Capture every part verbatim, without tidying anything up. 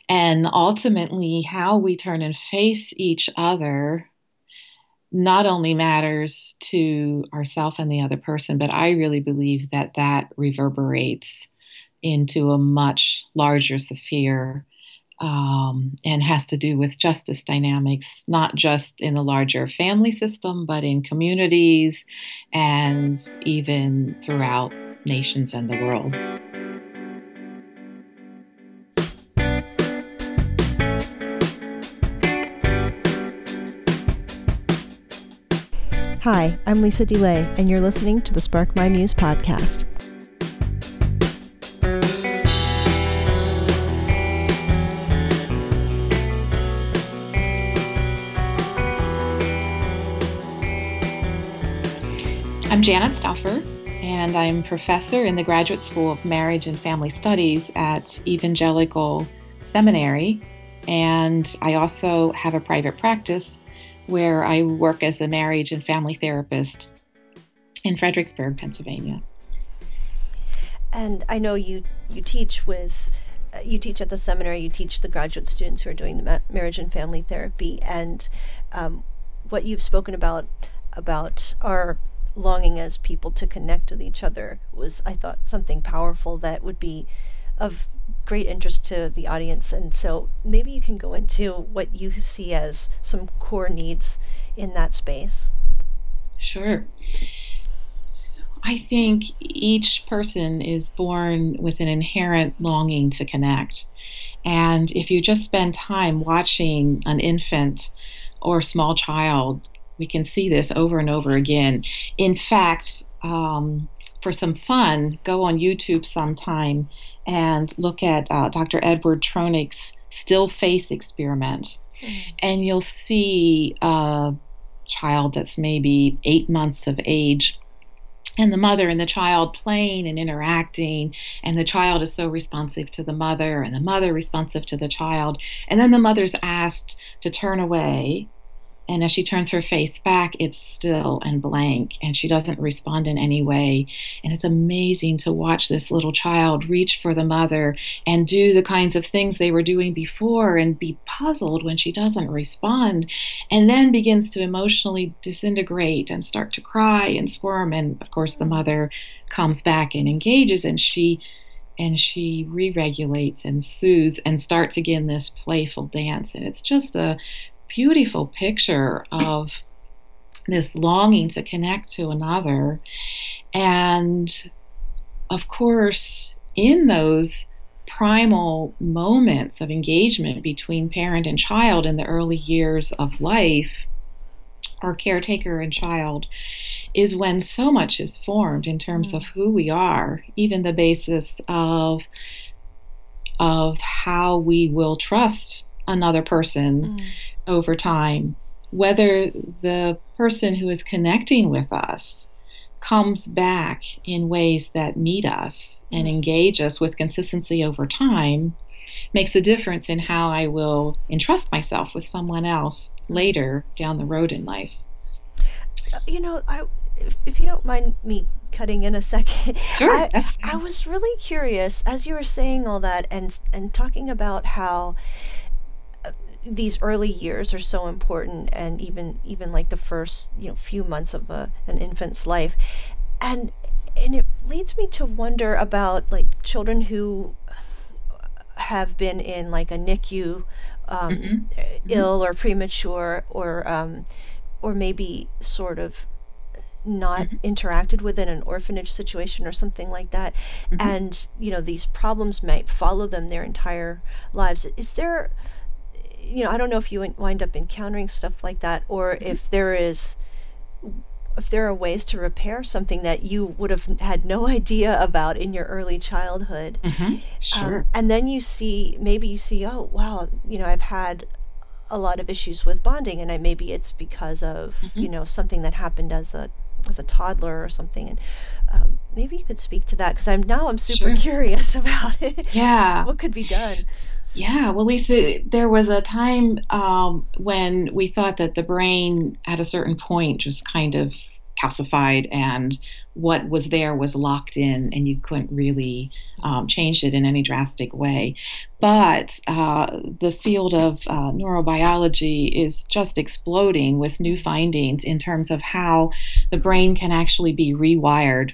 And ultimately, how we turn and face each other not only matters to ourself and the other person, but I really believe that that reverberates into a much larger sphere, um, and has to do with justice dynamics, not just in the larger family system, but in communities and even throughout nations and the world. Hi, I'm Lisa DeLay, and you're listening to the Spark My Muse podcast. I'm Janet Stauffer, and I'm professor in the Graduate School of Marriage and Family Studies at Evangelical Seminary, and I also have a private practice where I work as a marriage and family therapist in Fredericksburg, Pennsylvania. And I know you, you teach with, uh, you teach at the seminary, you teach the graduate students who are doing the ma- marriage and family therapy, and um, what you've spoken about, about our longing as people to connect with each other was, I thought, something powerful that would be of great interest to the audience. And so maybe you can go into what you see as some core needs in that space. Sure. I think each person is born with an inherent longing to connect. And if you just spend time watching an infant or small child, we can see this over and over again. In fact, um, for some fun, go on YouTube sometime and look at uh, Doctor Edward Tronick's still face experiment. Mm. And you'll see a child that's maybe eight months of age, and the mother and the child playing and interacting, and the child is so responsive to the mother, and the mother responsive to the child. And then the mother's asked to turn away, and as she turns her face back, it's still and blank, and she doesn't respond in any way. And it's amazing to watch this little child reach for the mother and do the kinds of things they were doing before and be puzzled when she doesn't respond, and then begins to emotionally disintegrate and start to cry and squirm. And of course, the mother comes back and engages, and she and she re-regulates and soothes and starts again this playful dance. And it's just a beautiful picture of this longing to connect to another. And of course, in those primal moments of engagement between parent and child in the early years of life, or caretaker and child, is when so much is formed in terms mm. of who we are, even the basis of of how we will trust another person mm. over time, whether the person who is connecting with us comes back in ways that meet us and engage us with consistency over time, makes a difference in how I will entrust myself with someone else later down the road in life. You know, I, if, if you don't mind me cutting in a second, sure, I, that's I was really curious as you were saying all that and and talking about how these early years are so important, and even even like the first you know few months of a, an infant's life, and and it leads me to wonder about like children who have been in like a N I C U, um, mm-hmm. ill or premature, or um, or maybe sort of not mm-hmm. interacted within an orphanage situation or something like that, mm-hmm. and you know these problems might follow them their entire lives. Is there You know, I don't know if you wind up encountering stuff like that, or if there is, if there are ways to repair something that you would have had no idea about in your early childhood. Mm-hmm. Sure. Um, and then you see, maybe you see, oh, wow, you know, I've had a lot of issues with bonding, and I, maybe it's because of, mm-hmm. you know, something that happened as a as a toddler or something. And um, maybe you could speak to that, because I'm now I'm super sure. curious about it. Yeah. What could be done? Yeah, well, Lisa, there was a time um, when we thought that the brain at a certain point just kind of calcified, and what was there was locked in, and you couldn't really um, change it in any drastic way. But uh, the field of uh, neurobiology is just exploding with new findings in terms of how the brain can actually be rewired.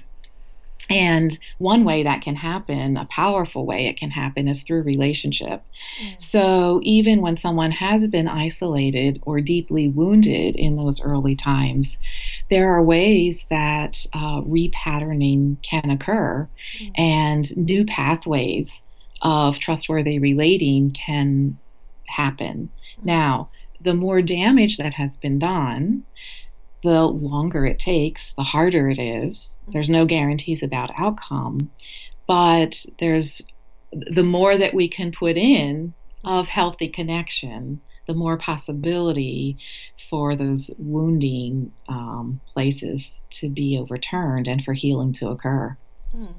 And one way that can happen, a powerful way it can happen, is through relationship. Mm. So even when someone has been isolated or deeply wounded in those early times, there are ways that uh, repatterning can occur, mm. and new pathways of trustworthy relating can happen. Mm. Now, the more damage that has been done, the longer it takes, the harder it is. There's no guarantees about outcome, but there's the more that we can put in of healthy connection, the more possibility for those wounding um, places to be overturned and for healing to occur. Mm.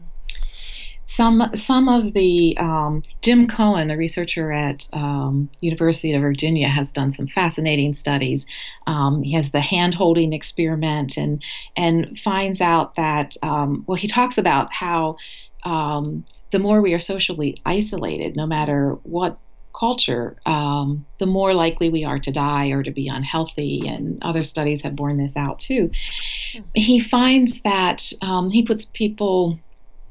Some some of the um, Jim Cohen, a researcher at um, University of Virginia, has done some fascinating studies. Um, he has the hand-holding experiment, and and finds out that um, well, he talks about how um, the more we are socially isolated, no matter what culture, um, the more likely we are to die or to be unhealthy. And other studies have borne this out too. He finds that um, he puts people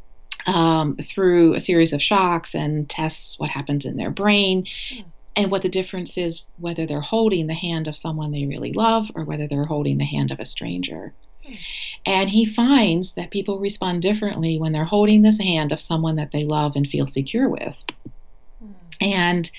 Um, through a series of shocks and tests what happens in their brain, mm. and what the difference is, whether they're holding the hand of someone they really love or whether they're holding the hand of a stranger. Mm. And he finds that people respond differently when they're holding this hand of someone that they love and feel secure with. Mm. And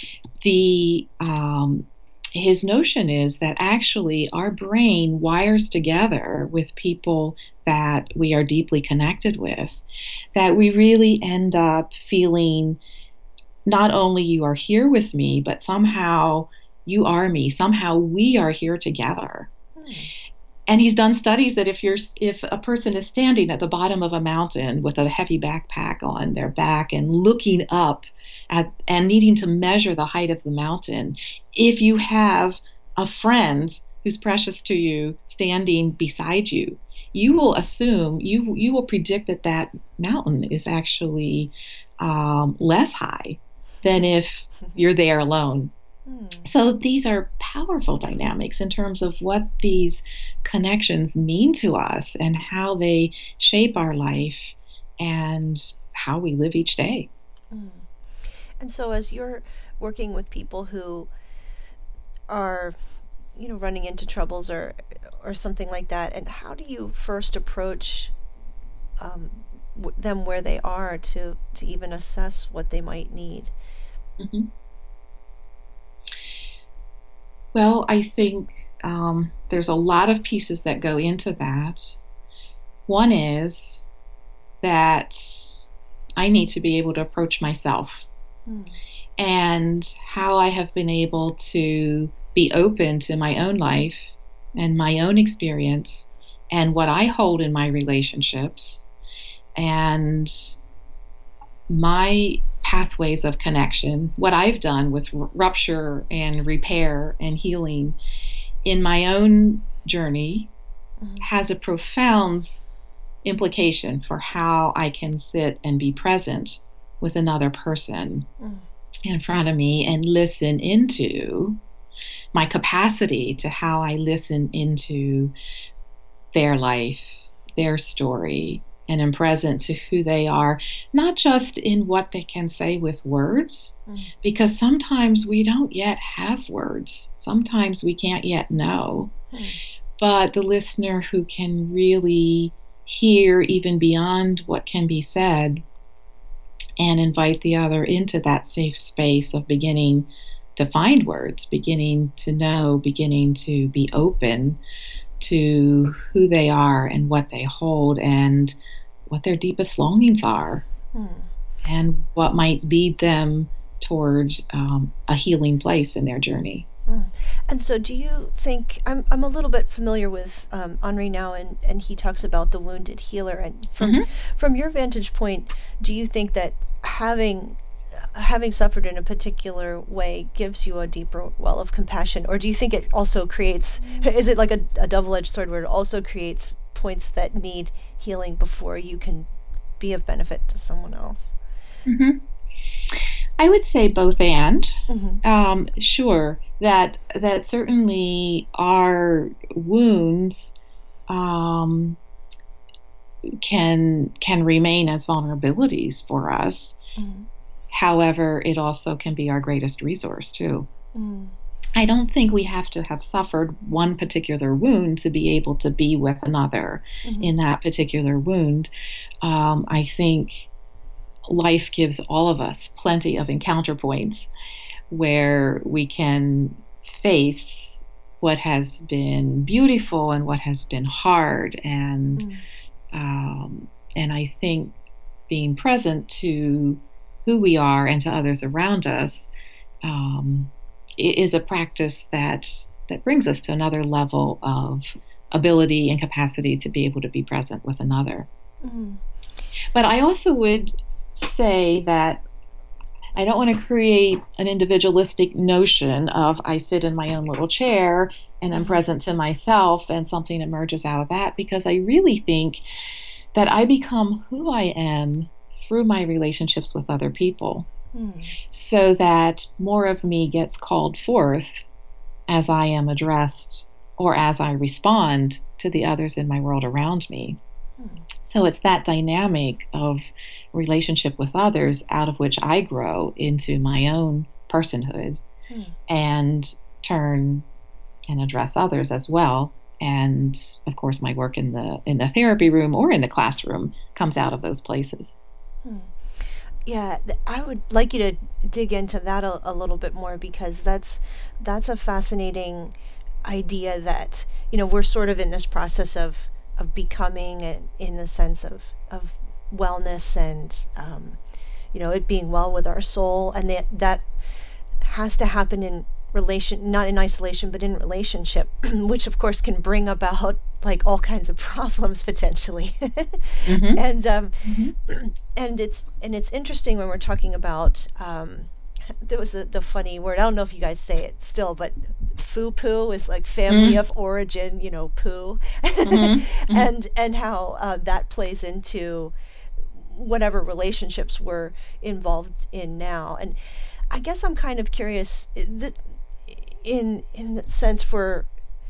the um, his notion is that actually our brain wires together with people that we are deeply connected with, that we really end up feeling not only you are here with me, but somehow you are me. Somehow we are here together. Hmm. And he's done studies that if you're if a person is standing at the bottom of a mountain with a heavy backpack on their back and looking up at, and needing to measure the height of the mountain, if you have a friend who's precious to you standing beside you, you will assume, you you will predict that that mountain is actually um, less high than if you're there alone. Mm. So these are powerful dynamics in terms of what these connections mean to us and how they shape our life and how we live each day. Mm. And so as you're working with people who are, you know, running into troubles or or something like that, and how do you first approach um, w- them where they are to, to even assess what they might need? Mm-hmm. Well, I think um, there's a lot of pieces that go into that. One is that I need to be able to approach myself, mm. and how I have been able to be open to my own life and my own experience and what I hold in my relationships and my pathways of connection, what I've done with r- rupture and repair and healing in my own journey, mm-hmm. has a profound implication for how I can sit and be present with another person mm. in front of me and listen into my capacity to how I listen into their life, their story, and am present to who they are, not just in what they can say with words, mm. because sometimes we don't yet have words. Sometimes we can't yet know. Mm. But the listener who can really hear even beyond what can be said and invite the other into that safe space of beginning to find words, beginning to know, beginning to be open to who they are and what they hold and what their deepest longings are, hmm. and what might lead them toward um, a healing place in their journey. Mm. And so do you think, I'm I'm a little bit familiar with um, Henri Nouwen, and he talks about the wounded healer. And from, mm-hmm. from your vantage point, do you think that having having suffered in a particular way gives you a deeper well of compassion? Or do you think it also creates, is it like a, a double-edged sword where it also creates points that need healing before you can be of benefit to someone else? hmm I would say both and. Mm-hmm. Um, sure, that that certainly our wounds um, can can remain as vulnerabilities for us. Mm-hmm. However, it also can be our greatest resource too. Mm-hmm. I don't think we have to have suffered one particular wound to be able to be with another Mm-hmm. in that particular wound. Um, I think life gives all of us plenty of encounter points where we can face what has been beautiful and what has been hard, and Mm-hmm. um, and I think being present to who we are and to others around us um, is a practice that that brings us to another level of ability and capacity to be able to be present with another. Mm-hmm. But I also would say that I don't want to create an individualistic notion of I sit in my own little chair and I'm Mm-hmm. present to myself and something emerges out of that, because I really think that I become who I am through my relationships with other people, Mm-hmm. so that more of me gets called forth as I am addressed or as I respond to the others in my world around me. So it's that dynamic of relationship with others out of which I grow into my own personhood Mm-hmm. and turn and address others as well. And of course, my work in the in the therapy room or in the classroom comes out of those places. Mm-hmm. Yeah, th- I would like you to dig into that a, a little bit more, because that's that's a fascinating idea that, you know, we're sort of in this process of of becoming, and in the sense of of wellness, and um, you know, it being well with our soul, and that that has to happen in relation, not in isolation, but in relationship, which of course can bring about like all kinds of problems potentially. hmm and um, hmm and it's and it's interesting when we're talking about um, there was a, the funny word, I don't know if you guys say it still, but foo poo is like family hmm of origin, you know, poo. hmm hmm and and how uh, that plays into whatever relationships we're involved in now. And I guess I'm kind of curious that in in the sense for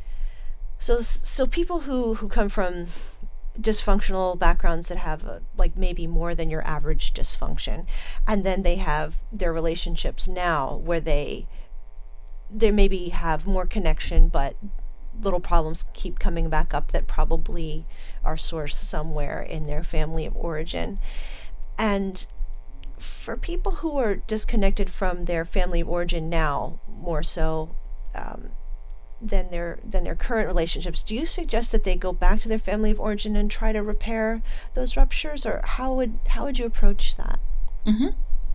so so people who who come from dysfunctional backgrounds that have a, like maybe more than your average dysfunction, and then they have their relationships now where they they maybe have more connection, but little problems keep coming back up that probably are sourced somewhere in their family of origin. And for people who are disconnected from their family of origin now, more so um, than their than their current relationships, do you suggest that they go back to their family of origin and try to repair those ruptures, or how would how would you approach that? hmm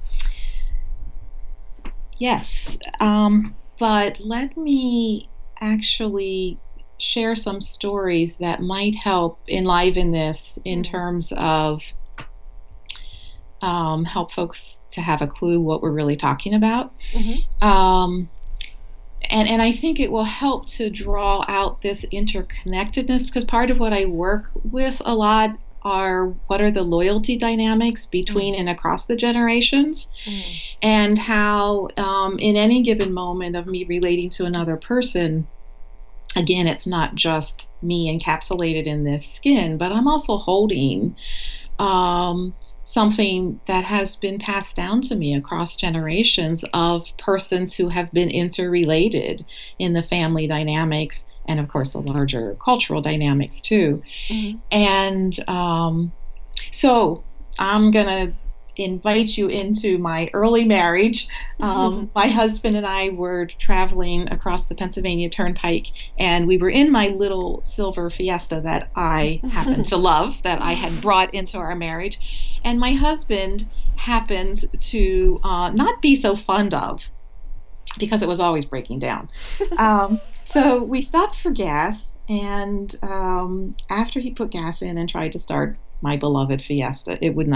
Yes. Um, but let me actually share some stories that might help enliven this in Mm. terms of um, help folks to have a clue what we're really talking about. Mm-hmm. Um, and, and I think it will help to draw out this interconnectedness, because part of what I work with a lot are what are the loyalty dynamics Mm. between and across the generations, Mm. and how um, in any given moment of me relating to another person, again, it's not just me encapsulated in this skin, but I'm also holding um, something that has been passed down to me across generations of persons who have been interrelated in the family dynamics, and of course the larger cultural dynamics too. Mm-hmm. And um, so I'm going to invite you into my early marriage. Um, my husband and I were traveling across the Pennsylvania Turnpike, and we were in my little silver Fiesta that I happened to love, that I had brought into our marriage. And my husband happened to uh, not be so fond of, because it was always breaking down. Um, so we stopped for gas, and um, after he put gas in and tried to start my beloved Fiesta, it would not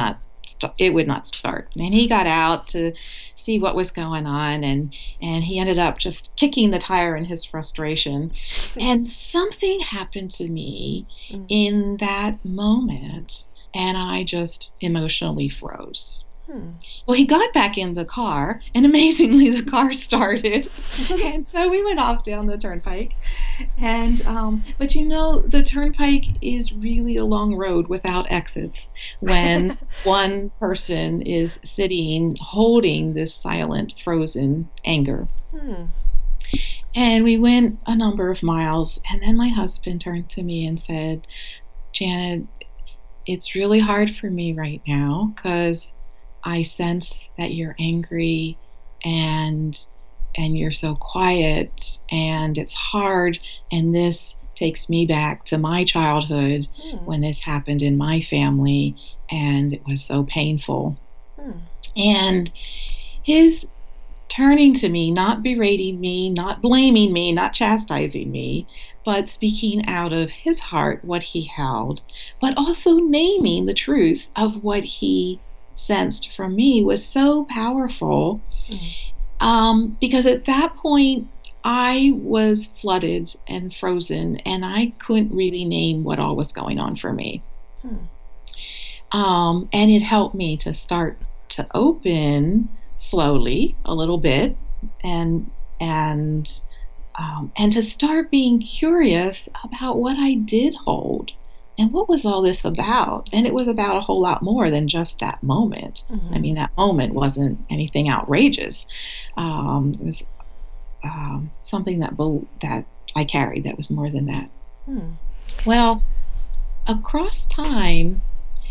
st- it would not start. And he got out to see what was going on, and and he ended up just kicking the tire in his frustration. And something happened to me Mm. in that moment, and I just emotionally froze. Hmm. Well, he got back in the car, and amazingly, the car started. And so we went off down the turnpike. And, um, but you know, the turnpike is really a long road without exits when one person is sitting holding this silent, frozen anger. Hmm. And we went a number of miles, and then my husband turned to me and said, Janet, it's really hard for me right now because I sense that you're angry and and you're so quiet and it's hard, and this takes me back to my childhood Hmm. when this happened in my family and it was so painful. Hmm. And his turning to me, not berating me, not blaming me, not chastising me, but speaking out of his heart what he held, but also naming the truth of what he sensed from me was so powerful. Hmm. Um, because at that point, I was flooded and frozen, and I couldn't really name what all was going on for me. Hmm. Um, and it helped me to start to open slowly a little bit, and and um, and to start being curious about what I did hold and what was all this about. And it was about a whole lot more than just that moment. I Hmm. mean, that moment wasn't anything outrageous. Um, it was um, something that bel that I carried that was more than that. Hmm. Well, across time,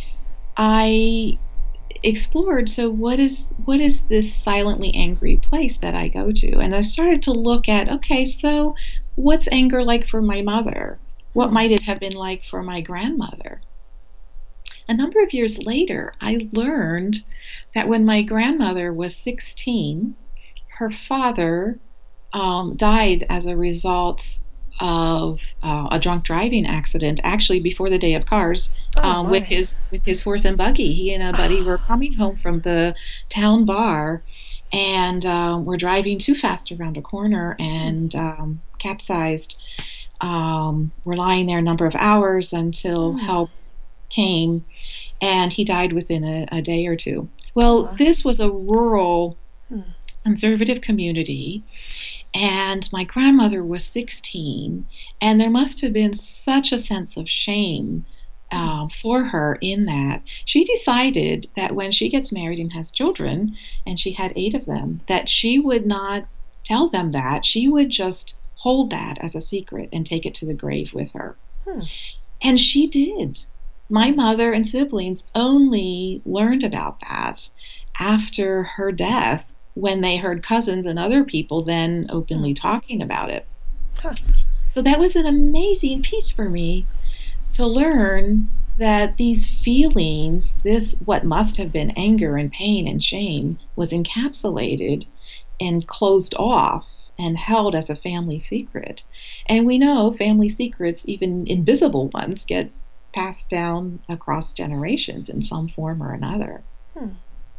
I explored, so what is what is this silently angry place that I go to? And I started to look at, okay, so what's anger like for my mother? What Hmm. might it have been like for my grandmother? A number of years later, I learned that when my grandmother was sixteen, her father um, died as a result of uh, a drunk driving accident, actually before the day of cars, Oh um, with my. his with his horse and buggy. He and a buddy were coming home from the town bar, and um, were driving too fast around a corner Hmm. and um, capsized. Um, were lying there a number of hours until Hmm. help came, and he died within a, a day or two. Oh Well, my. this was a rural Hmm. conservative community, and my grandmother was sixteen, and there must have been such a sense of shame Hmm. um, for her in that she decided that when she gets married and has children, and she had eight of them, that she would not tell them that. She would just hold that as a secret and take it to the grave with her. Hmm. And she did. My Hmm. mother and siblings only learned about that after her death, when they heard cousins and other people then Hmm. openly talking about it. Huh. So that was an amazing piece for me to learn that these feelings, this what must have been anger and pain and shame, was encapsulated and closed off and held as a family secret. And we know family secrets, even invisible ones, get passed down across generations in some form or another. Hmm.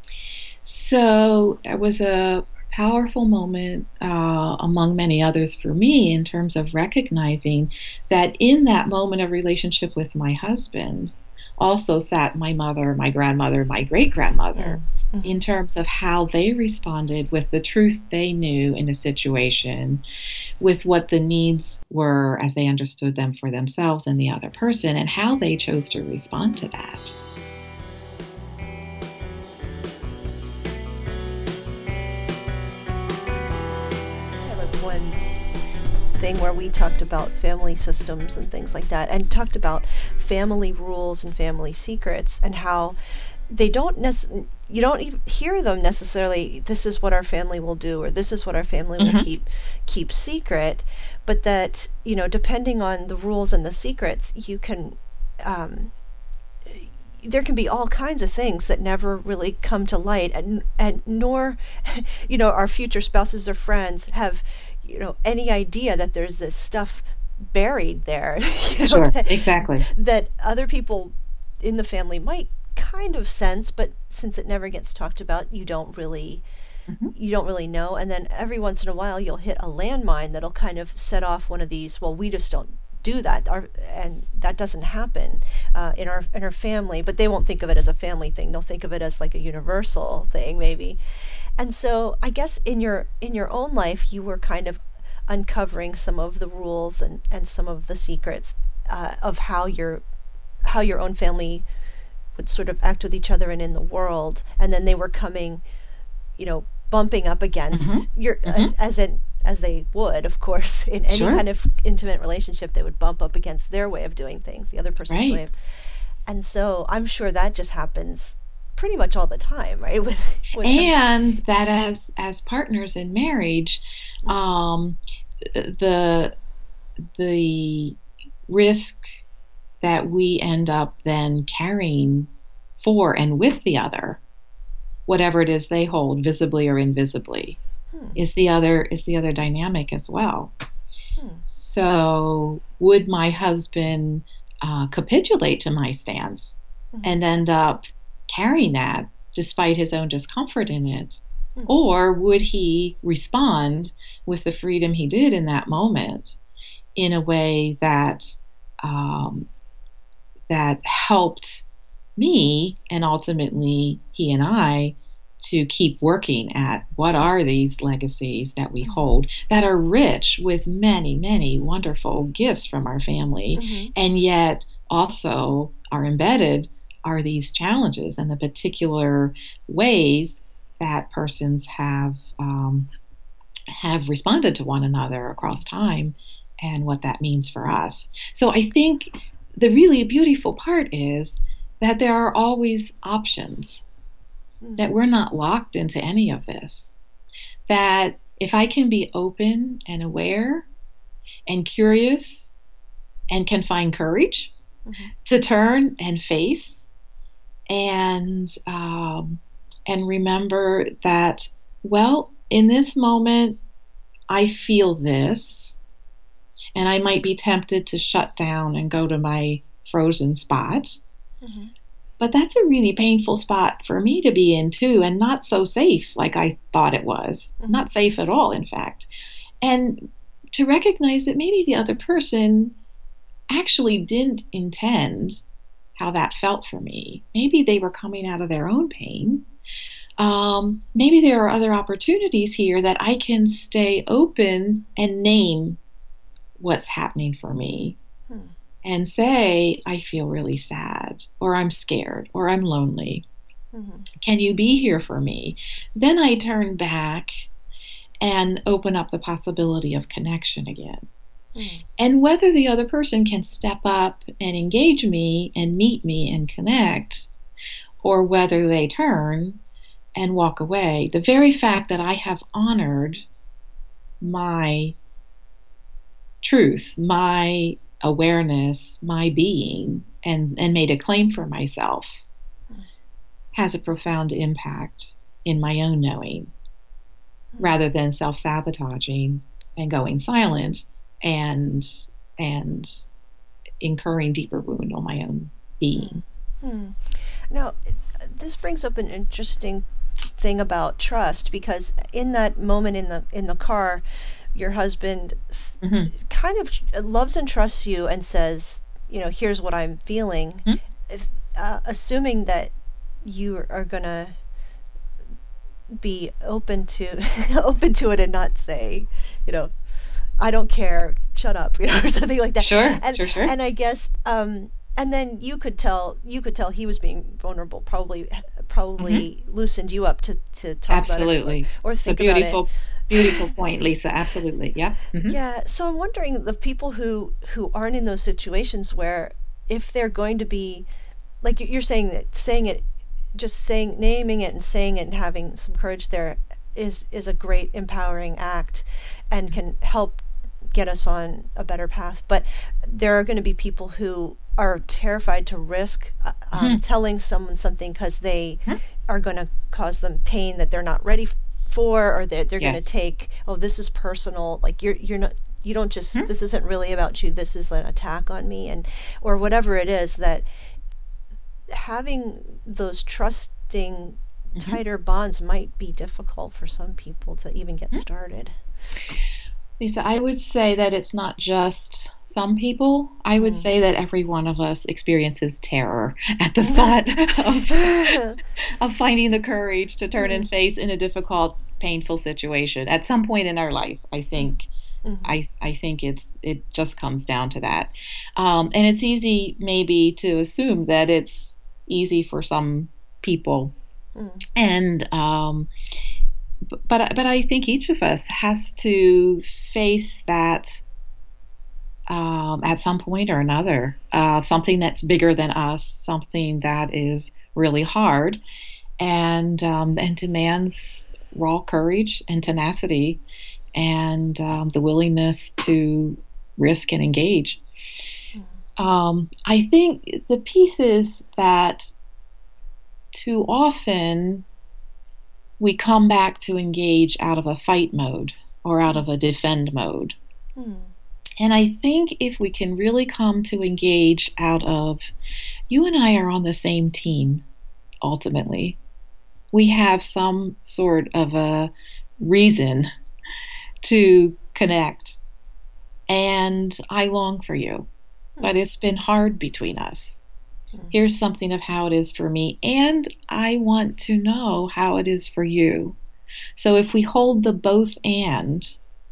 So it was a powerful moment, uh, among many others for me, in terms of recognizing that in that moment of relationship with my husband also sat my mother, my grandmother, my great Hmm. grandmother, Hmm. in terms of how they responded with the truth they knew in a situation, with what the needs were as they understood them for themselves and the other person, and how they chose to respond to that. I like one thing where we talked about family systems and things like that, and talked about family rules and family secrets, and how they don't nec- you don't even hear them necessarily. This is what our family will do, or this is what our family will Mm-hmm. keep keep secret. But that, you know, depending on the rules and the secrets, you can. Um, there can be all kinds of things that never really come to light, and and nor you know, our future spouses or friends have, you know, any idea that there's this stuff buried there. You know, Sure, that, exactly. that other people in the family might kind of sense, but since it never gets talked about, you don't really Mhm. you don't really know. And then every once in a while, you'll hit a landmine that'll kind of set off one of these. Well, we just don't do that, our, and that doesn't happen uh, in our in our family. But they won't think of it as a family thing. They'll think of it as like a universal thing, maybe. And so, I guess in your in your own life, you were kind of uncovering some of the rules and and some of the secrets uh, of how your how your own family would sort of act with each other and in the world, and then they were coming, you know, bumping up Mhm. against your Mhm. as as in as they would, of course, in any Sure. kind of intimate relationship, they would bump up against their way of doing things, the other person's Right. way. And so I'm sure that just happens pretty much all the time, right? With with him. And that as as partners in marriage, Mm-hmm. um, the the risk that we end up then carrying for and with the other, whatever it is they hold, visibly or invisibly, Hmm. is the other is the other dynamic as well. Hmm. So, would my husband uh, capitulate to my stance Hmm. and end up carrying that despite his own discomfort in it? Hmm. Or would he respond with the freedom he did in that moment in a way that um, that helped me and ultimately he and I to keep working at what are these legacies that we Hmm. hold that are rich with many, many wonderful gifts from our family, Hmm. and yet also are embedded are these challenges and the particular ways that persons have um, have responded to one another across time and what that means for us. So I think the really beautiful part is that there are always options, that Hmm. we're not locked into any of this. That if I can be open and aware and curious and can find courage Hmm. to turn and face and um, and remember that, well, in this moment I feel this, and I might be tempted to shut down and go to my frozen spot. Hmm. But that's a really painful spot for me to be in too, and not so safe like I thought it was. Hmm. Not safe at all, in fact. And to recognize that maybe the other person actually didn't intend how that felt for me. Maybe they were coming out of their own pain. Um, maybe there are other opportunities here that I can stay open and name what's happening for me Hmm. and say, I feel really sad, or I'm scared, or I'm lonely. Hmm. Can you be here for me? Then I turn back and open up the possibility of connection again. Hmm. And whether the other person can step up and engage me and meet me and connect, or whether they turn and walk away, the very fact that I have honored my truth, my awareness, my being, and, and made a claim for myself has a profound impact in my own knowing, rather than self-sabotaging and going silent and and incurring deeper wound on my own being. Hmm. Now, this brings up an interesting thing about trust, because in that moment in the in the car, your husband Mm-hmm. kind of loves and trusts you and says, you know, here's what I'm feeling, Mm-hmm. if, uh, assuming that you are gonna be open to open to it and not say, you know, I don't care, shut up, you know, or something like that. Sure, And sure, sure. and I guess um and then you could tell you could tell he was being vulnerable, probably Mm-hmm. probably loosened you up to to talk about it, or, Absolutely. or It's a think about it. beautiful, beautiful point, Lisa. Absolutely. Yeah. Mm-hmm. Yeah, so I'm wondering, the people who who aren't in those situations, where if they're going to be, like you're saying, that saying it, just saying, naming it and saying it and having some courage there is is a great empowering act and can help get us on a better path. But there are going to be people who are terrified to risk uh, um, Mm-hmm. telling someone something because they are going to cause them pain that they're not ready for, or that they're going to Yes. take, oh, this is personal, like you're you're not, you don't just, Mm-hmm. this isn't really about you, this is an attack on me, and or whatever it is, that having those trusting, Mm-hmm. tighter bonds might be difficult for some people to even get started. Lisa, I would say that it's not just some people. I would Mm. say that every one of us experiences terror at the thought of of finding the courage to turn Mm. and face in a difficult, painful situation at some point in our life. I Mm. think Mm. I I think it's it just comes down to that, um, and it's easy maybe to assume that it's easy for some people, Mm. and um, but but I think each of us has to face that um, at some point or another, uh, something that's bigger than us, something that is really hard and um, and demands raw courage and tenacity and um, the willingness to risk and engage. Mm. Um, I think the piece is that too often we come back to engage out of a fight mode or out Mm. of a defend mode. Mm. And I think if we can really come to engage out of, you and I are on the same team ultimately. We have some sort of a reason to connect. And I long for you, but Mm. it's been hard between us. Mm. Here's something of how it is for me, and I want to know how it is for you. So if we hold the both and,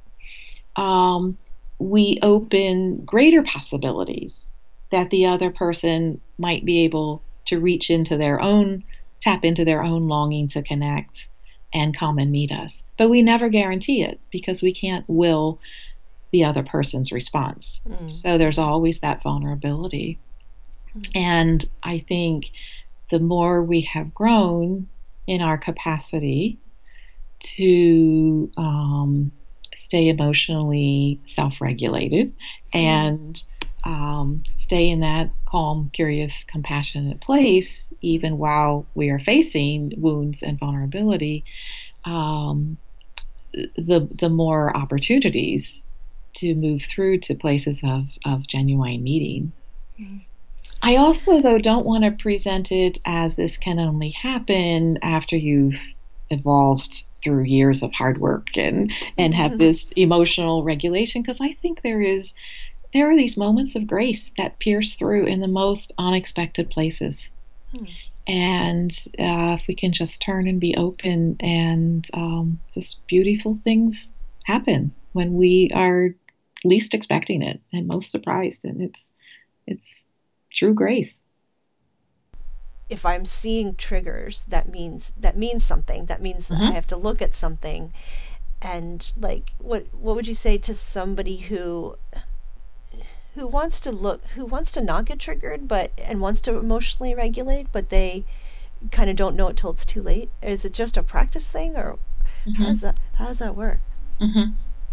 um, we open greater possibilities that the other person might be able to reach into their own, tap into their own longing to connect and come and meet us. But we never guarantee it because we can't will the other person's response. Mm. So there's always that vulnerability. And I think the more we have grown in our capacity to um, stay emotionally self regulated Mm. and um, stay in that calm, curious, compassionate place, even while we are facing wounds and vulnerability, um, the, the more opportunities to move through to places of, of genuine meeting. Mm. I also, though, don't want to present it as this can only happen after you've evolved through years of hard work and and have Mm. this emotional regulation, because I think there is there are these moments of grace that pierce through in the most unexpected places. Mm. And uh, if we can just turn and be open, and um, just beautiful things happen when we are least expecting it and most surprised, and it's it's true grace. If I'm seeing triggers, that means that means something. That means that I Mm-hmm. have to look at something. And like, what what would you say to somebody who who wants to look who wants to not get triggered, but and wants to emotionally regulate, but they kind of don't know it till it's too late? Is it just a practice thing, or how Mm-hmm. does that how does that work? Mm-hmm.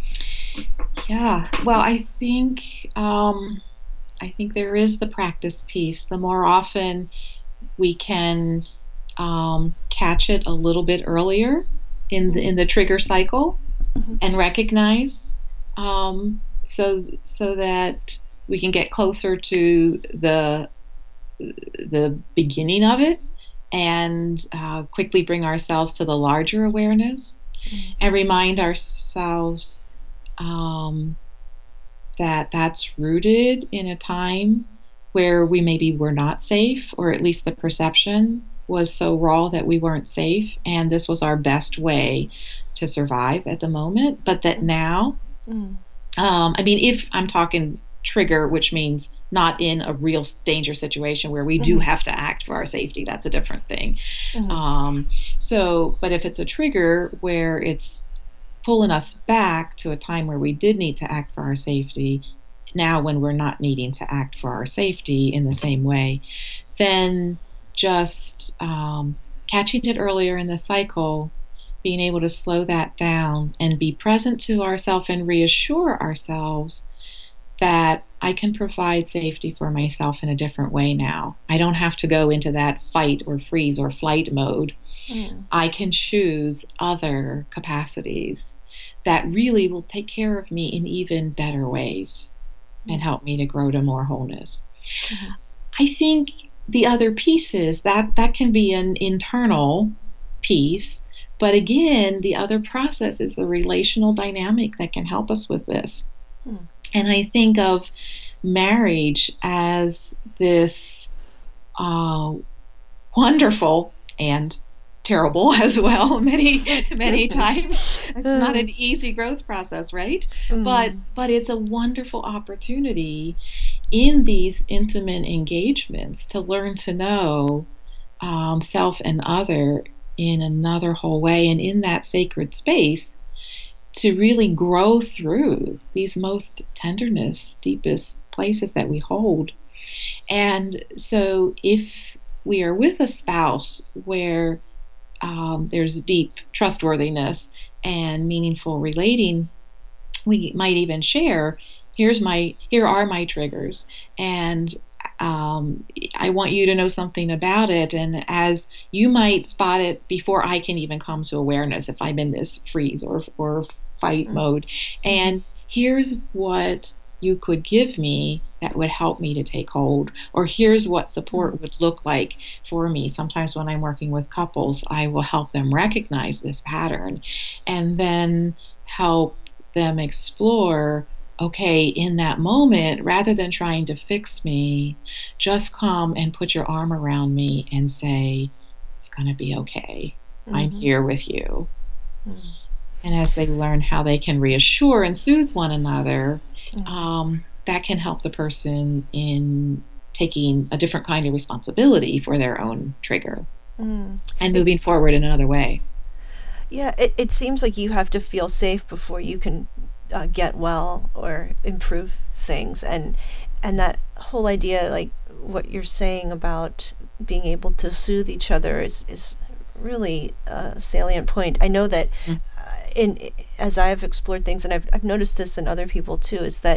Yeah. Well, I think um, I think there is the practice piece. The more often we can um, catch it a little bit earlier in the Mm. in the trigger cycle Mhm. and recognize, um, so so that we can get closer to the the beginning of it and uh, quickly bring ourselves to the larger awareness Mm. and remind ourselves um, that that's rooted in a time where we maybe were not safe, or at least the perception was so raw that we weren't safe, and this was our best way to survive at the moment. But that Mm. now, Mm. um, I mean, if I'm talking trigger, which means not in a real danger situation where we do Mhm. have to act for our safety, that's a different thing. Mhm. Um, so, but if it's a trigger where it's pulling us back to a time where we did need to act for our safety, now when we're not needing to act for our safety in the same way, then just um, catching it earlier in the cycle, being able to slow that down and be present to ourselves and reassure ourselves that I can provide safety for myself in a different way now. I don't have to go into that fight or freeze or flight mode. Mm. I can choose other capacities that really will take care of me in even better ways and Mm. help me to grow to more wholeness. Mhm. I think the other pieces that that can be an internal piece, but again, the other process is the relational dynamic that can help us with this. Hmm. And I think of marriage as this uh, wonderful and terrible as well many many times. It's not Uh, an easy growth process, right? but mm, but it's a wonderful opportunity in these intimate engagements to learn to know um, self and other in another whole way, and in that sacred space to really grow through these most tenderness deepest places that we hold. And so if we are with a spouse where um, there's deep trustworthiness and meaningful relating, we might even share, here's my here are my triggers, and um, I want you to know something about it. And as you might spot it before I can even come to awareness, if I'm in this freeze or or fight mm, mode, mhm, and here's what you could give me that would help me to take hold, or here's what mm, support would look like for me. Sometimes when I'm working with couples, I will help them recognize this pattern and then help them explore, okay, in that moment, rather than trying to fix me, just come and put your arm around me and say, it's going to be okay. I'm mhm, here with you. mm, And as they learn how they can reassure and soothe one another, mm, um, that can help the person in taking a different kind of responsibility for their own trigger mm. and It, moving forward in another way. yeah, it, it seems like you have to feel safe before you can uh, get well or improve things, and and that whole idea, like what you're saying about being able to soothe each other, is is really a salient point. I know that Mm-hmm. uh, in as I've explored things, and I've I've noticed this in other people too, is that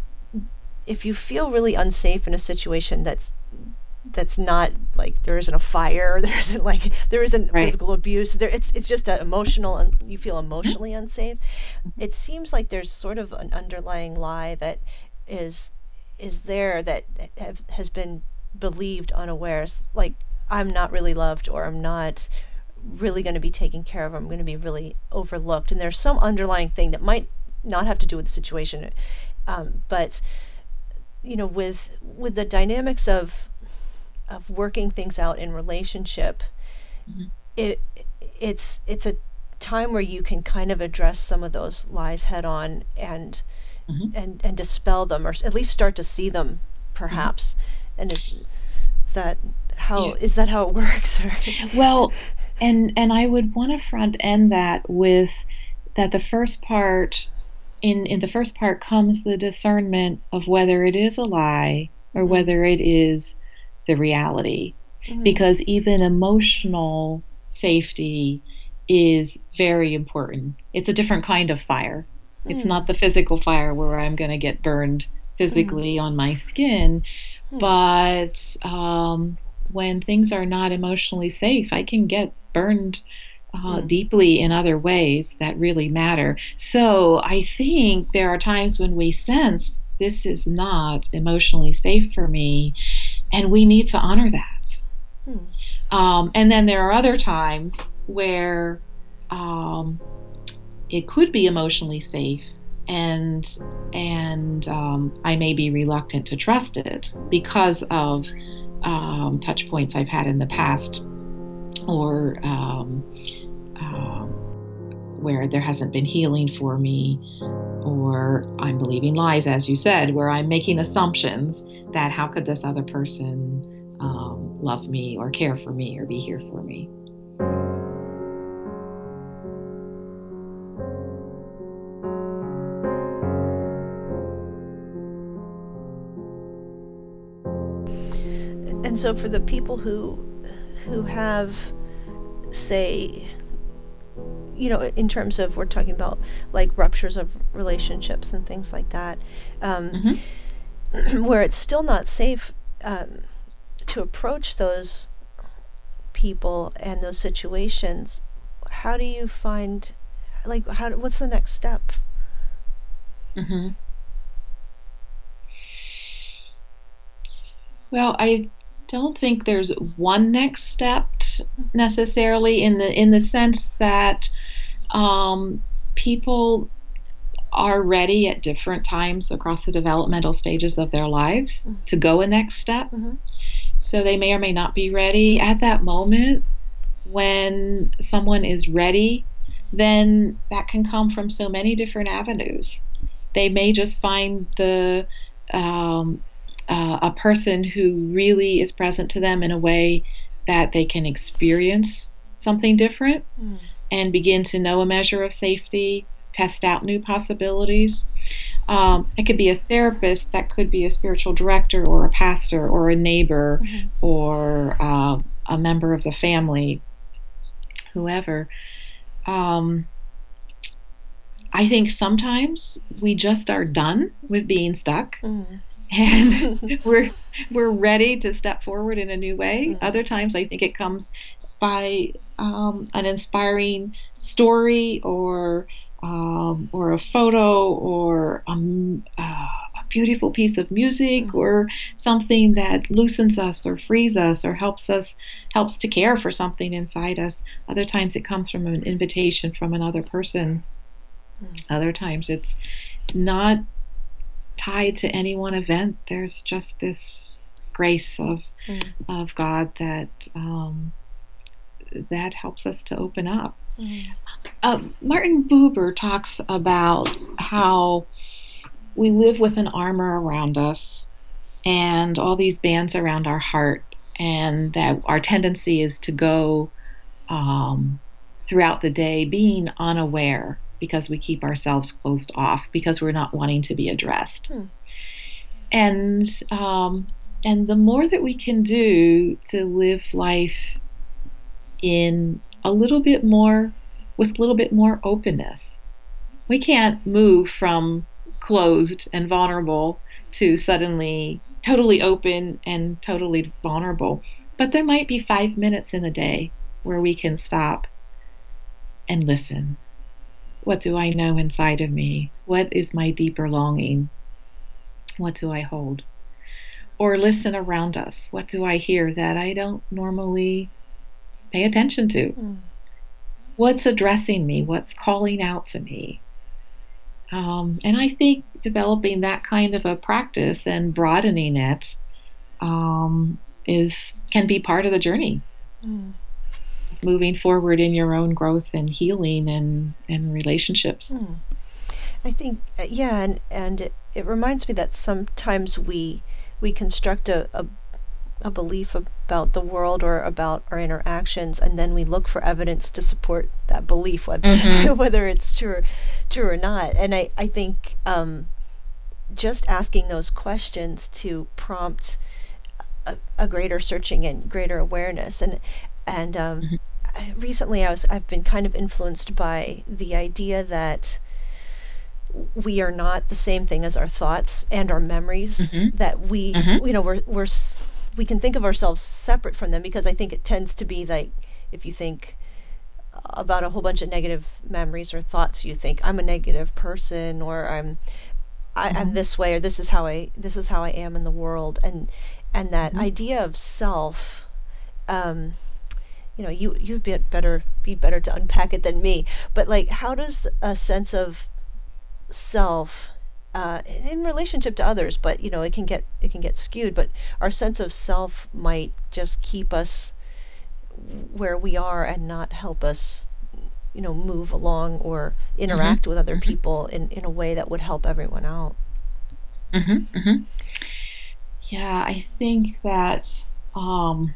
if you feel really unsafe in a situation that's that's not like there isn't a fire, there isn't like there isn't Right. physical abuse, there it's it's just a emotional, and you feel Mm-hmm. emotionally unsafe. It seems like there's sort of an underlying lie that is is there that have, has been believed unawares, like I'm not really loved, or I'm not really going to be taken care of, I'm going to be really overlooked, and there's some underlying thing that might not have to do with the situation, um, but you know, with with the dynamics of of working things out in relationship, Mm-hmm. it it's it's a time where you can kind of address some of those lies head on, and Mm-hmm. and and dispel them, or at least start to see them, Mm-hmm. perhaps. And is, is that how Yeah. is that how it works? Or Well, and and I would want to front end that with that the first part in in the first part comes the discernment of whether it is a lie or mm, whether it is the reality. mm, Because even emotional safety is very important. It's a different kind of fire. It's not mm, the physical fire where I'm going to get burned mm, physically on my skin, mm, but um, when things are not emotionally safe, I can get burned uh, mm, deeply in other ways that really matter. So I think there are times when we sense this is not emotionally safe for me, and we need to honor that. mm, Um, and then there are other times where um, it could be emotionally safe, and and um, I may be reluctant to trust it because of um, touch points I've had in the past, or um, um, where there hasn't been healing for me, or I'm believing lies, as you said, where I'm making assumptions that how could this other person um, love me or care for me or be here for me. and so for the people who who have, say, you know, in terms of, we're talking about like ruptures of relationships and things like that, um, Mm-hmm. where it's still not safe, um, to approach those people and those situations. How do you find, like, how? What's the next step? Mm-hmm. Well, I don't think there's one next step necessarily in the in the sense that um, people are ready at different times across the developmental stages of their lives to go a next step. Mm-hmm. So they may or may not be ready at that moment. When someone is ready, then that can come from so many different avenues. They may just find the um, uh, a person who really is present to them in a way that they can experience something different Mm. and begin to know a measure of safety, test out new possibilities. Um, it could be a therapist, that could be a spiritual director or a pastor or a neighbor Mm-hmm. or uh, a member of the family, whoever. Um, I think sometimes we just are done with being stuck Mm. and we're we're ready to step forward in a new way. Mm. Other times, I think it comes by um, an inspiring story or um, or a photo or um, uh, a beautiful piece of music Mm. or something that loosens us or frees us or helps us helps to care for something inside us. Other times, it comes from an invitation from another person. Mm. Other times, it's not tied to any one event. There's just this grace of Mm. of God that um, that helps us to open up. Mm. Uh, Martin Buber talks about how we live with an armor around us and all these bands around our heart, and that our tendency is to go um, throughout the day being unaware because we keep ourselves closed off because we're not wanting to be addressed. Hmm. And um, and the more that we can do to live life in a little bit more, with a little bit more openness, we can't move from closed and vulnerable to suddenly totally open and totally vulnerable. But there might be five minutes in a day where we can stop and listen. What do I know inside of me? What is my deeper longing? What do I hold? Or listen around us. What do I hear that I don't normally pay attention to? Mm. What's addressing me? What's calling out to me? Um, and I think developing that kind of a practice and broadening it um, is can be part of the journey. Mm. Moving forward in your own growth and healing and, and relationships. Mm. I think, uh, yeah, and, and it, it reminds me that sometimes we we construct a, a a belief about the world or about our interactions, and then we look for evidence to support that belief, whether, mm-hmm. whether it's true, true or not. And I, I think um, just asking those questions to prompt a, a greater searching and greater awareness. And and um, mm-hmm. I, recently, I was I've been kind of influenced by the idea that we are not the same thing as our thoughts and our memories. Mm-hmm. That we, mm-hmm. you know, we're we're we can think of ourselves separate from them, because I think it tends to be like, if you think about a whole bunch of negative memories or thoughts, you think I'm a negative person, or I'm I, mm-hmm. I'm this way, or this is how I this is how I am in the world, and and that mm-hmm. idea of self. Um, you know, you you'd be better be better to unpack it than me. But like, how does a sense of self Uh, in relationship to others, but you know, it can get it can get skewed. But our sense of self might just keep us where we are and not help us, you know, move along or interact mm-hmm. with other mm-hmm. people in, in a way that would help everyone out. Mm-hmm. Mm-hmm. Yeah, I think that um,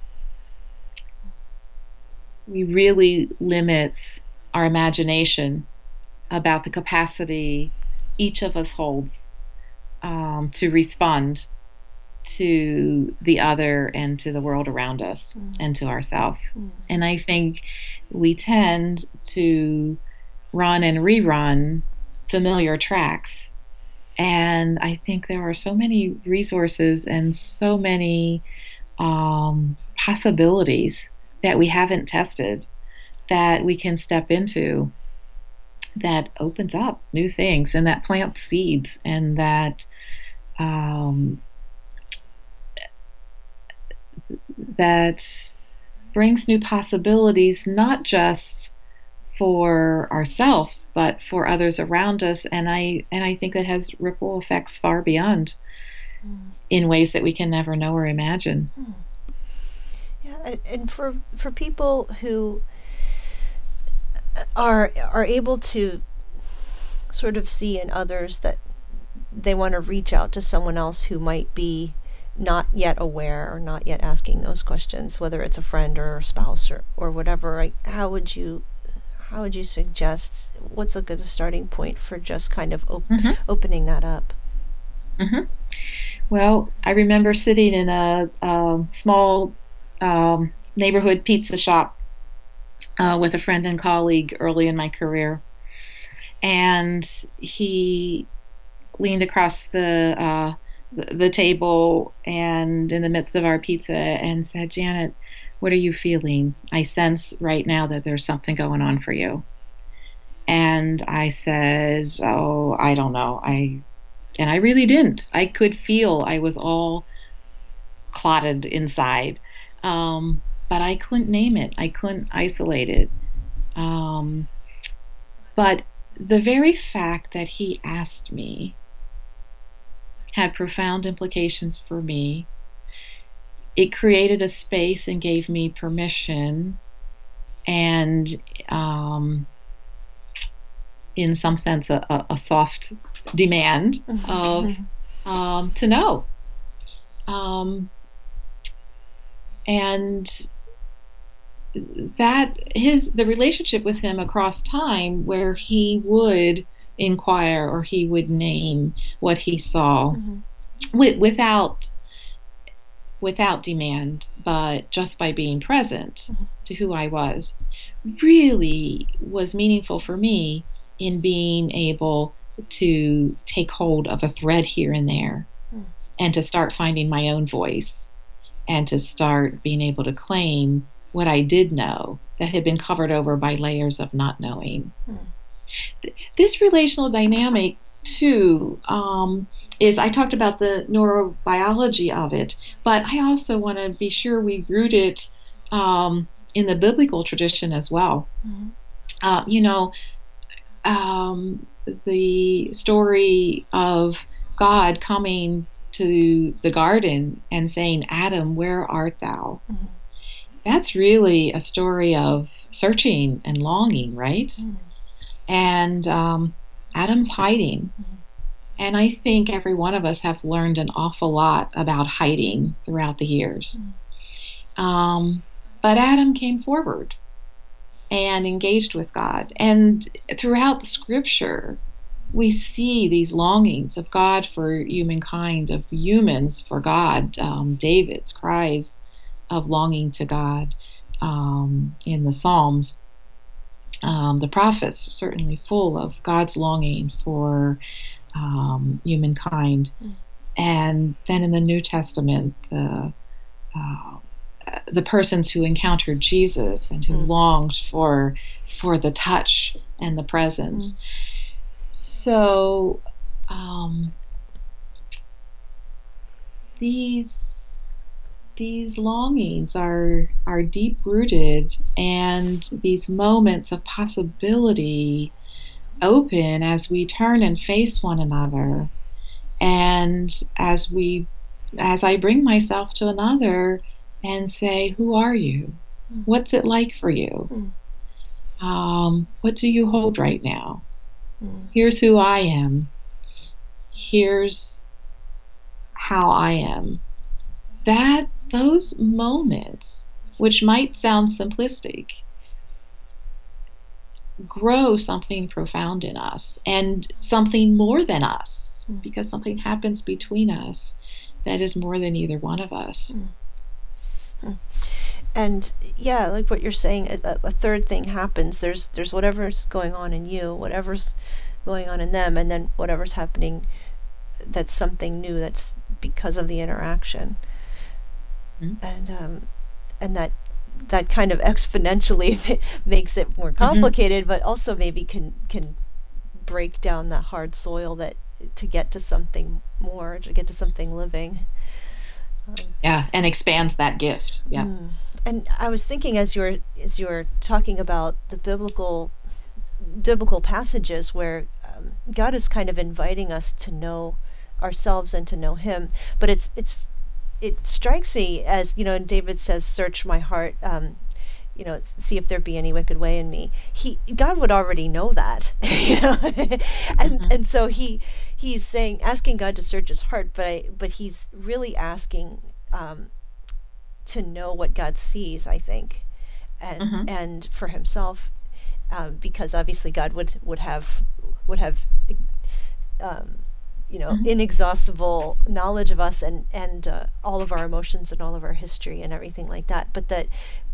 we really limit our imagination about the capacity each of us holds um, to respond to the other and to the world around us mm. and to ourselves. Mm. And I think we tend to run and rerun familiar tracks. And I think there are so many resources and so many um, possibilities that we haven't tested that we can step into, that opens up new things and that plants seeds, and that um, that brings new possibilities, not just for ourselves, but for others around us. And I and I think it has ripple effects far beyond, Mm. in ways that we can never know or imagine. Mm. Yeah, and, and for for people who are are able to sort of see in others that they want to reach out to someone else who might be not yet aware or not yet asking those questions, whether it's a friend or a spouse or, or whatever, like, how would you how would you suggest, what's a good starting point for just kind of op- Mm-hmm. opening that up? Mm-hmm. Well, I remember sitting in a, a small um, neighborhood pizza shop uh, with a friend and colleague early in my career, and he leaned across the, uh, the the table and in the midst of our pizza and said, "Janet, what are you feeling? I sense right now that there's something going on for you." And I said, "Oh, I don't know. I And I really didn't. I could feel I was all clotted inside, um, but I couldn't name it. I couldn't isolate it. Um, but the very fact that he asked me had profound implications for me. It created a space and gave me permission, and um, in some sense, a, a, a soft demand of um, to know. Um, and that his the relationship with him across time, where he would inquire or he would name what he saw, Mm-hmm. with, without without demand, but just by being present Mm-hmm. to who I was, really was meaningful for me in being able to take hold of a thread here and there, Mm-hmm. and to start finding my own voice, and to start being able to claim what I did know that had been covered over by layers of not knowing. Mm-hmm. This relational dynamic, too, um, is I talked about the neurobiology of it, but I also want to be sure we root it um, in the biblical tradition as well. Mm-hmm. Uh, you know, um, the story of God coming to the garden and saying, "Adam, where art thou?" Mm-hmm. That's really a story of searching and longing, right? Mm-hmm. And um, Adam's hiding. Mm-hmm. And I think every one of us have learned an awful lot about hiding throughout the years. Mm-hmm. Um, but Adam came forward and engaged with God. And throughout the scripture, we see these longings of God for humankind, of humans for God. Um, David's cries of longing to God um, in the Psalms. Um, the prophets are certainly full of God's longing for um, humankind. Mm. And then in the New Testament, the uh, the persons who encountered Jesus and who Mm. longed for for the touch and the presence. Mm. So um, these these longings are are deep rooted, and these moments of possibility open as we turn and face one another, and as we as I bring myself to another and say, "Who are you? Mm. What's it like for you? Mm. Um, what do you hold right now? Mm. Here's who I am. Here's how I am." That those moments, which might sound simplistic, grow something profound in us, and something more than us, Mm. because something happens between us that is more than either one of us. Mm. Mm. And yeah, like what you're saying, a, a third thing happens. There's there's whatever's going on in you, whatever's going on in them, and then whatever's happening that's something new, that's because of the interaction. Mm-hmm. And um, and that that kind of exponentially makes it more complicated, mm-hmm. but also maybe can can break down that hard soil that to get to something more, to get to something living. Yeah, and expands that gift. Yeah. Mm. And I was thinking as you were as you were talking about the biblical biblical passages where um, God is kind of inviting us to know ourselves and to know Him, but it's it's it strikes me as, you know, and David says, "Search my heart." Um, you know, see if there be any wicked way in me. He, God would already know that, you know, and Mm-hmm. and so he he's saying, asking God to search his heart, but I, but he's really asking um, to know what God sees, I think, and Mm-hmm. and for himself, um, because obviously God would would have would have um, you know, Mm-hmm. inexhaustible knowledge of us and and uh, all of our emotions and all of our history and everything like that, but that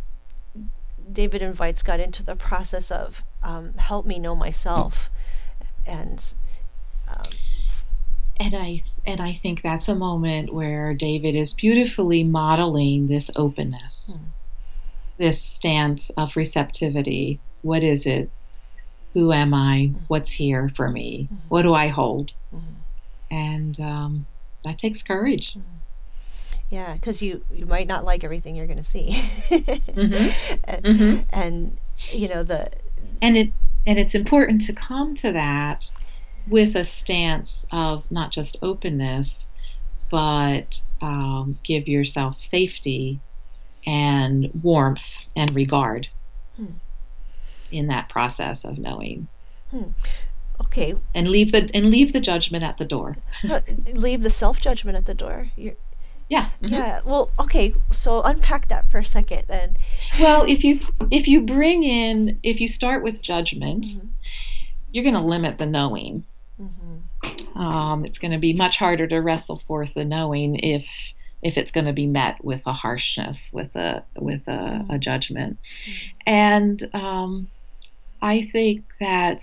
David invites God into the process of um, help me know myself, and um, And I and I think that's a moment where David is beautifully modeling this openness, hmm, this stance of receptivity. What is it? Who am I? What's here for me? What do I hold? hmm, And um, that takes courage. yeah, because you you might not like everything you're going to see, Mm-hmm. and, Mm-hmm. and you know the And it and it's important to come to that with a stance of not just openness, but um, give yourself safety and warmth and regard hmm, in that process of knowing, hmm, okay, and leave the and leave the judgment at the door. uh, leave the self judgment at the door. You're, Yeah. Mm-hmm. yeah, well, okay, so unpack that for a second then. Well, if you if you bring in if you start with judgment, Mm-hmm, you're going to limit the knowing. mm-hmm, Um, it's going to be much harder to wrestle forth the knowing if if it's going to be met with a harshness, with a with a, mm-hmm, a judgment. And um, I think that,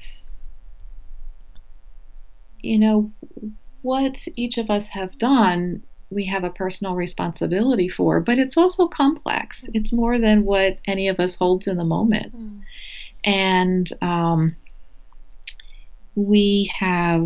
you know, what each of us have done, we have a personal responsibility for, but it's also complex. It's more than what any of us holds in the moment. mm-hmm, And um, we have,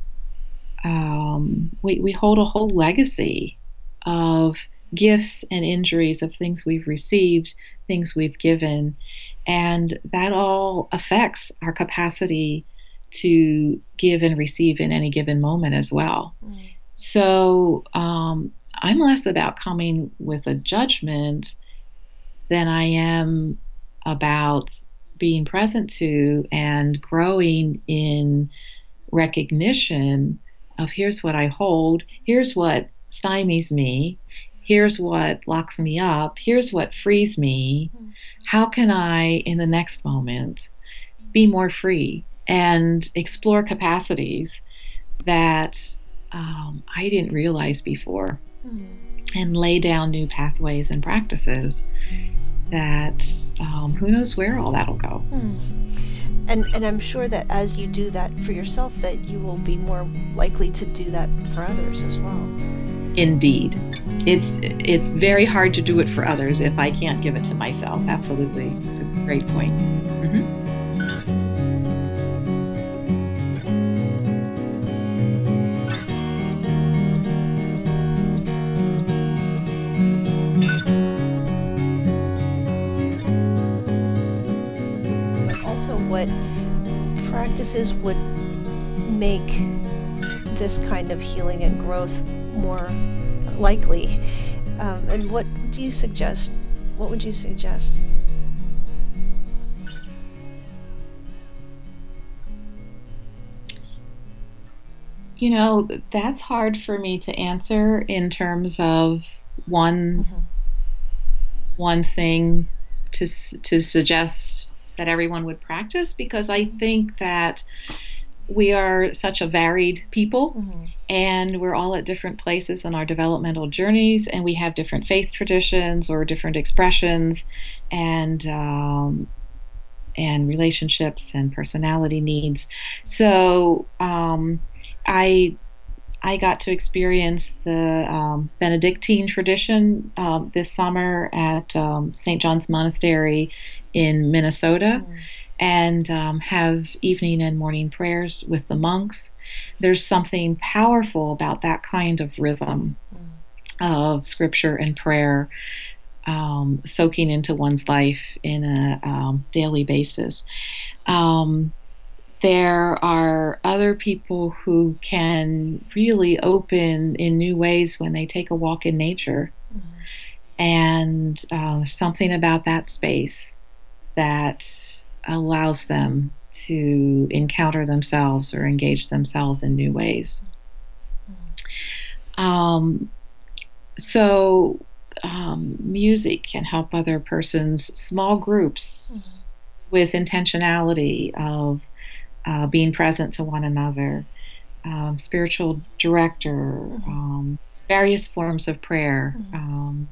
um, we, we hold a whole legacy of gifts and injuries, of things we've received, things we've given, and that all affects our capacity to give and receive in any given moment as well. mm-hmm, So um, I'm less about coming with a judgment than I am about being present to and growing in recognition of, here's what I hold, here's what stymies me, here's what locks me up, here's what frees me. How can I, in the next moment, be more free and explore capacities that um, I didn't realize before, mm-hmm. and lay down new pathways and practices that um, who knows where all that'll go. Hmm. And and I'm sure that as you do that for yourself, that you will be more likely to do that for others as well. Indeed. It's it's very hard to do it for others if I can't give it to myself. Absolutely. It's a great point. Mm-hmm. Also, what practices would make this kind of healing and growth more likely? Um, and what do you suggest? What would you suggest? You know, that's hard for me to answer in terms of one Mm-hmm. one thing to to suggest that everyone would practice, because I think that we are such a varied people, Mm-hmm. and we're all at different places in our developmental journeys, and we have different faith traditions or different expressions, and um, and relationships and personality needs. So um, I I got to experience the um, Benedictine tradition um, this summer at um, Saint John's Monastery in Minnesota, Mm-hmm. and um, have evening and morning prayers with the monks. There's something powerful about that kind of rhythm of scripture and prayer um, soaking into one's life in a um, daily basis. Um, there are other people who can really open in new ways when they take a walk in nature. Mm-hmm. And uh, something about that space that allows them to encounter themselves or engage themselves in new ways. Um, so, um, music can help other persons, small groups Mm-hmm. with intentionality of uh, being present to one another, um, spiritual director, Mm-hmm. um, various forms of prayer. Mm-hmm. Um,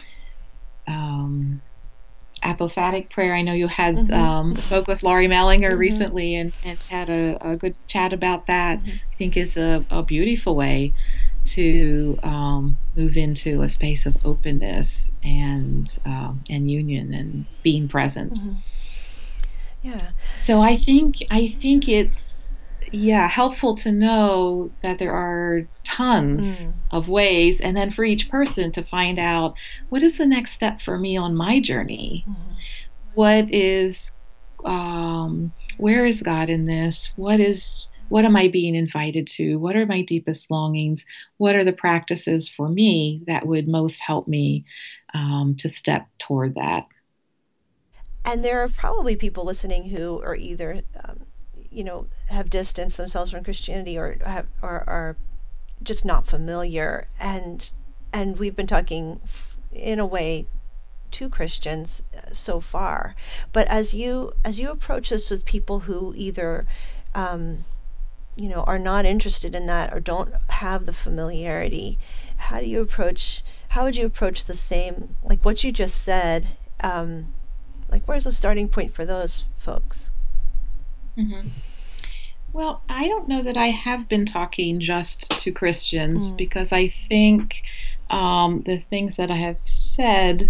um, Apophatic prayer. I know you had Mm-hmm. um, spoke with Laurie Mellinger Mm-hmm. recently and, and had a, a good chat about that. Mm-hmm. I think is a, a beautiful way to um, move into a space of openness and um, and union and being present. Mm-hmm. Yeah. So I think I think it's yeah helpful to know that there are tons Mm. of ways, and then for each person to find out what is the next step for me on my journey. Mm-hmm. What is um, where is God in this? What is what am I being invited to? What are my deepest longings? What are the practices for me that would most help me um, to step toward that? And there are probably people listening who are either, um, you know, have distanced themselves from Christianity or have or are just not familiar. And and we've been talking in a way to Christians so far. But as you as you approach this with people who either um, you know are not interested in that or don't have the familiarity, how do you approach how would you approach the same, like what you just said, um, like where's the starting point for those folks? Mm-hmm. Well, I don't know that I have been talking just to Christians Mm. because I think um, the things that I have said,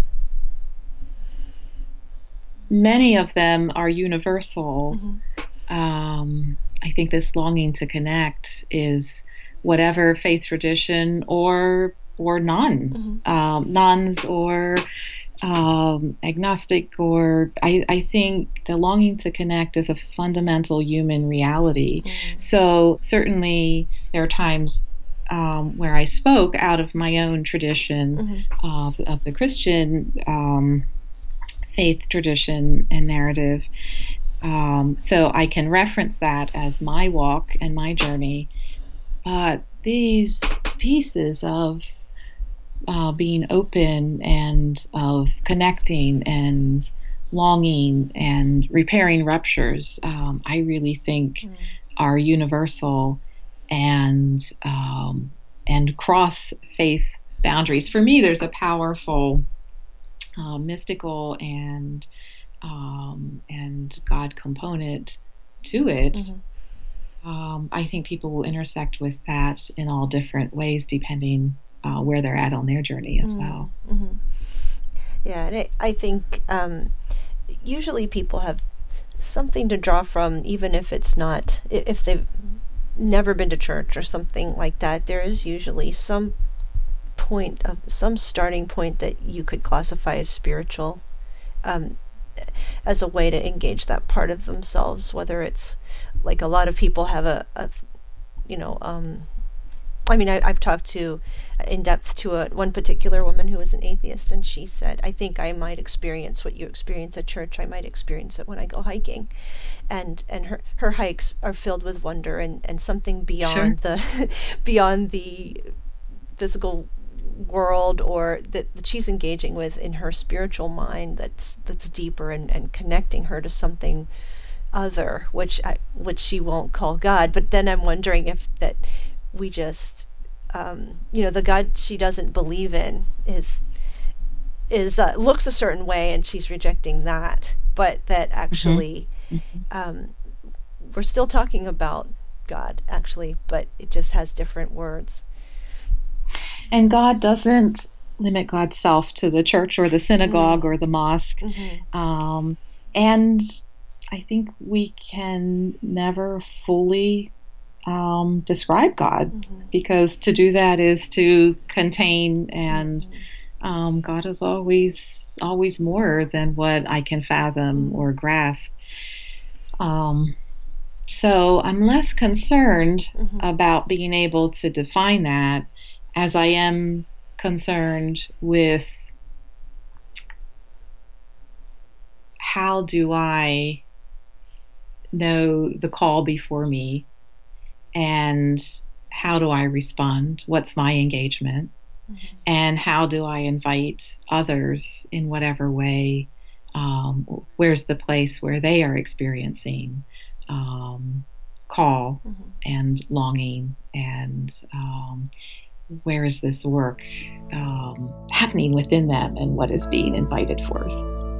many of them are universal. Mm-hmm. Um, I think this longing to connect is whatever faith tradition or or non Mm-hmm. um, nuns or um, agnostic or I, I think the longing to connect is a fundamental human reality. Mm-hmm. So certainly there are times um, where I spoke out of my own tradition Mm-hmm. of, of the Christian um, faith tradition and narrative. Um, so I can reference that as my walk and my journey. But these pieces of uh, being open and of connecting and longing and repairing ruptures, um, I really think Mm-hmm. are universal and um, and cross faith boundaries. For me, there's a powerful uh, mystical and um, and God component to it. Mm-hmm. Um, I think people will intersect with that in all different ways depending uh, where they're at on their journey as well. Mm-hmm. Yeah, and I, I think um, usually people have something to draw from, even if it's not, if they've never been to church or something like that. There is usually some point of some starting point that you could classify as spiritual, um, as a way to engage that part of themselves. Whether it's like a lot of people have a, a you know, um, I mean, I, I've talked to in depth to a, one particular woman who was an atheist, and she said, "I think I might experience what you experience at church. I might experience it when I go hiking," and and her her hikes are filled with wonder and and something Sure. beyond the beyond the physical world, or that, that she's engaging with in her spiritual mind, that's that's deeper and, and connecting her to something other, which I, which she won't call God. But then I'm wondering if that we just um, you know the God she doesn't believe in is is uh, looks a certain way, and she's rejecting that, but that Mm-hmm. actually Mm-hmm. um, we're still talking about God actually, but it just has different words. And God doesn't limit God's self to the church or the Mm. synagogue or the mosque. Mm-hmm. Um, and I think we can never fully um, describe God, Mm-hmm. because to do that is to contain, and Mm-hmm. um, God is always always more than what I can fathom Mm-hmm. or grasp. Um, so I'm less concerned Mm-hmm. about being able to define that as I am concerned with how do I know the call before me, and how do I respond? What's my engagement? Mm-hmm. And how do I invite others in whatever way? Um, where's the place where they are experiencing um, call Mm-hmm. and longing, and um, where is this work um, happening within them, and what is being invited forth?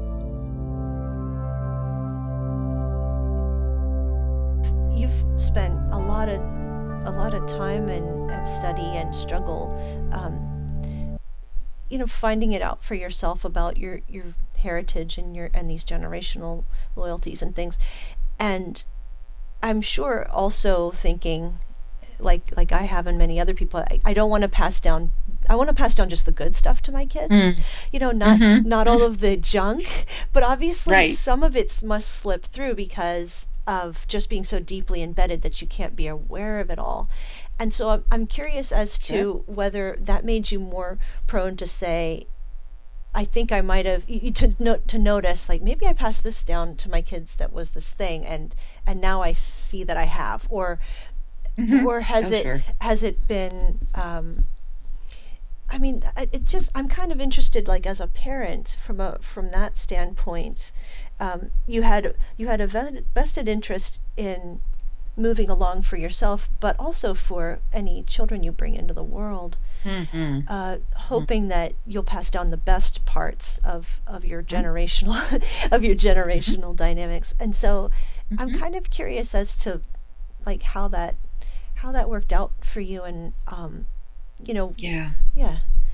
You've spent a lot of a lot of time and, and study and struggle, um, you know, finding it out for yourself about your your heritage and your and these generational loyalties and things. And I'm sure also thinking, like like I have and many other people, I, I don't want to pass down I want to pass down just the good stuff to my kids. Mm. You know, not Mm-hmm. not all of the junk, but obviously Right. some of it must slip through because of just being so deeply embedded that you can't be aware of it all. And so I'm, I'm curious as Sure. to whether that made you more prone to say, I think I might have to no, to notice, like, maybe I passed this down to my kids that was this thing, and and now I see that I have, or Mm-hmm. or has Oh, it sure. has it been, um, I mean, it just, I'm kind of interested, like, as a parent, from a from that standpoint. Um, you had you had a vested interest in moving along for yourself, but also for any children you bring into the world, Mm-hmm. uh, hoping that you'll pass down the best parts of, of your generational of your generational dynamics. And so I'm Mm-hmm. kind of curious as to, like, how that how that worked out for you, and um, you know, Yeah. yeah.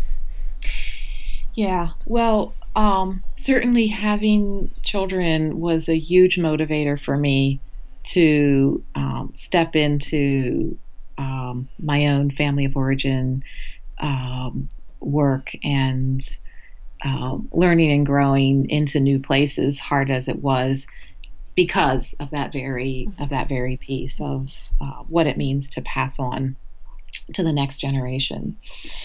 Yeah. Well, um, certainly having children was a huge motivator for me to um, step into um, my own family of origin um, work, and um, learning and growing into new places, hard as it was, because of that very Mm-hmm. of that very piece of uh, what it means to pass on to the next generation.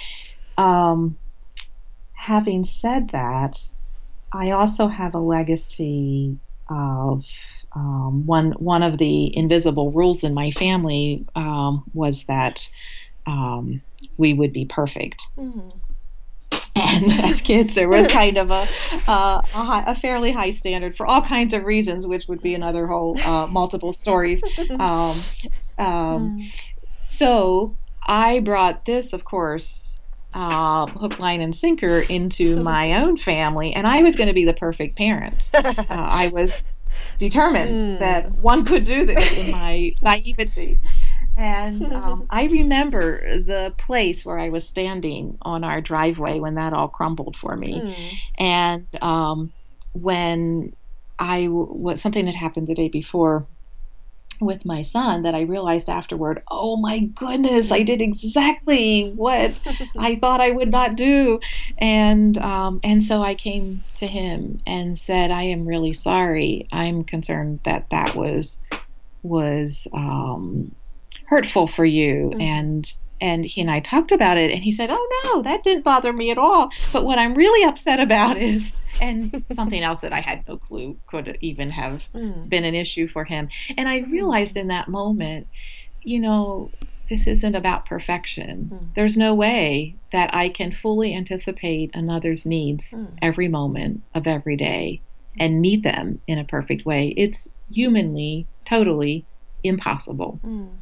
Um, Having said that, I also have a legacy of um, one one of the invisible rules in my family um, was that um, we would be perfect. Mm-hmm. And as kids, there was kind of a uh, a, high, a fairly high standard for all kinds of reasons, which would be another whole uh, multiple stories. Um, um, Mm. so I brought this, of course, uh, hook, line, and sinker into my own family, and I was going to be the perfect parent. Uh, I was determined that Mm. one could do this in my naivety. And um, I remember the place where I was standing on our driveway when that all crumbled for me. Mm. And um, when I w- something had happened the day before with my son that I realized afterward, oh my goodness, I did exactly what I thought I would not do. And um, and so I came to him and said, I am really sorry. I'm concerned that that was was um, hurtful for you. Mm-hmm. And and he and I talked about it, and he said, oh no, that didn't bother me at all. But what I'm really upset about is, and something else that I had no clue could even have Mm. been an issue for him. And I realized Mm. in that moment, you know, this isn't about perfection. Mm. There's no way that I can fully anticipate another's needs Mm. every moment of every day and meet them in a perfect way. It's humanly, totally impossible. Mm.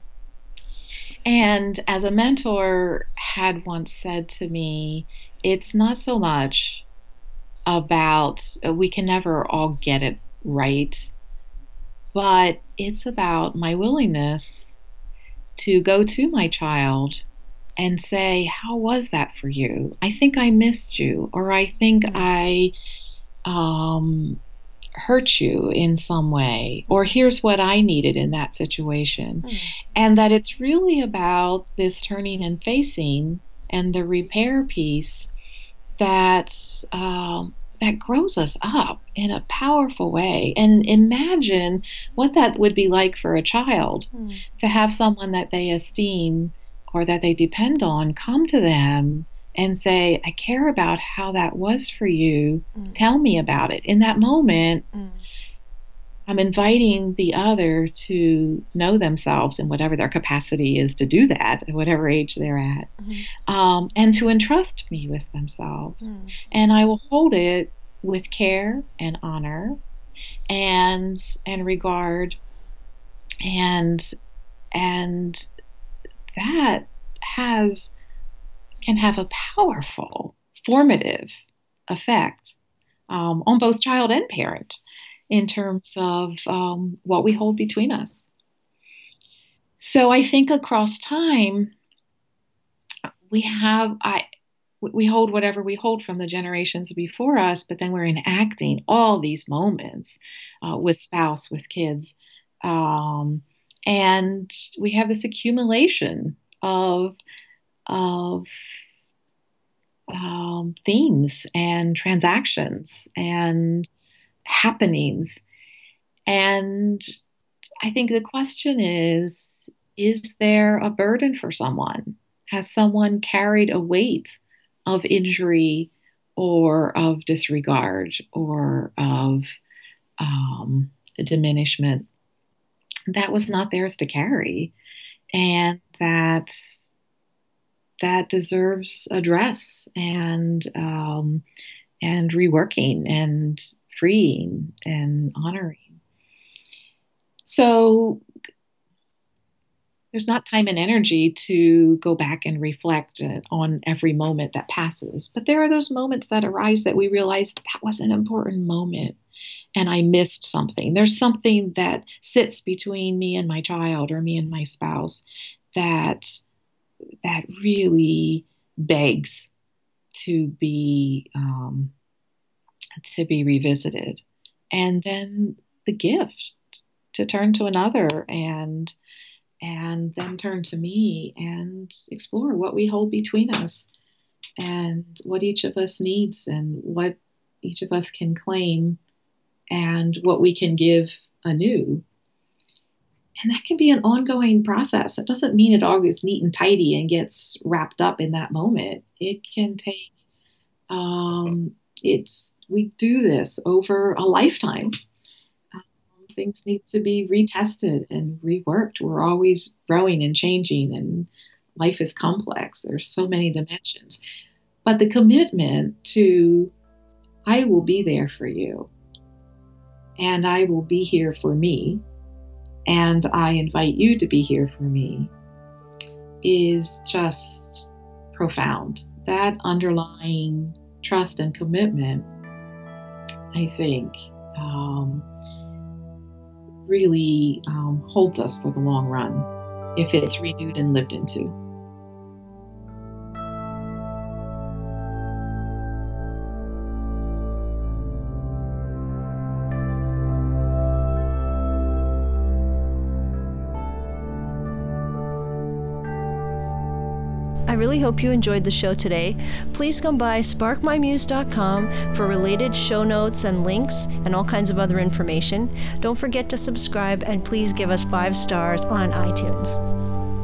And as a mentor had once said to me, it's not so much about uh, we can never all get it right, but it's about my willingness to go to my child and say, how was that for you? I think I missed you, or I think Mm. I um, hurt you in some way, or here's what I needed in that situation. Mm. And that it's really about this turning and facing and the repair piece that um, that grows us up in a powerful way. And imagine what that would be like for a child Mm. to have someone that they esteem or that they depend on come to them and say, I care about how that was for you. Mm. Tell me about it. In that moment, Mm. I'm inviting the other to know themselves in whatever their capacity is to do that, at whatever age they're at, Mm. um, and to entrust me with themselves. Mm. And I will hold it with care and honor and and regard, and and that has can have a powerful formative effect um, on both child and parent in terms of um, what we hold between us. So I think across time we have I we hold whatever we hold from the generations before us, but then we're enacting all these moments uh, with spouse, with kids, um, and we have this accumulation of of um, themes and transactions and happenings. And I think the question is, is there a burden for someone? Has someone carried a weight of injury or of disregard or of um, diminishment that was not theirs to carry, and that that deserves address and um, and reworking and freeing and honoring? So there's not time and energy to go back and reflect on every moment that passes, but there are those moments that arise that we realize that was an important moment and I missed something. There's something that sits between me and my child or me and my spouse that that really begs to be um, to be revisited, and then the gift to turn to another and and then turn to me and explore what we hold between us and what each of us needs and what each of us can claim and what we can give anew. And that can be an ongoing process. That doesn't mean it all gets neat and tidy and gets wrapped up in that moment. It can take, um, it's, we do this over a lifetime. Um, things need to be retested and reworked. We're always growing and changing, and life is complex. There's so many dimensions. But the commitment to, I will be there for you, and I will be here for me, and I invite you to be here for me, is just profound. That underlying trust and commitment, I think, um, really um, holds us for the long run if it's renewed and lived into. I really hope you enjoyed the show today. Please come by spark my muse dot com for related show notes and links and all kinds of other information. Don't forget to subscribe, and please give us five stars on iTunes.